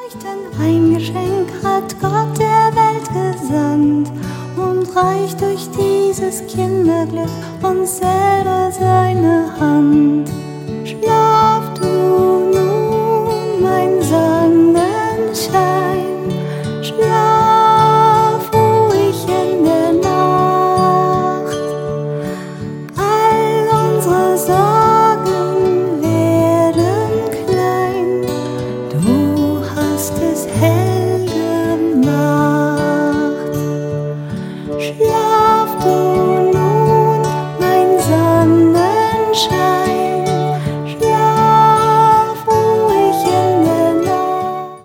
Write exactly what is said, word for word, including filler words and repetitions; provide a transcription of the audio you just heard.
Denn ein Geschenk hat Gott der Welt gesandt und reicht durch dieses Kinderglück uns selber seine Hand.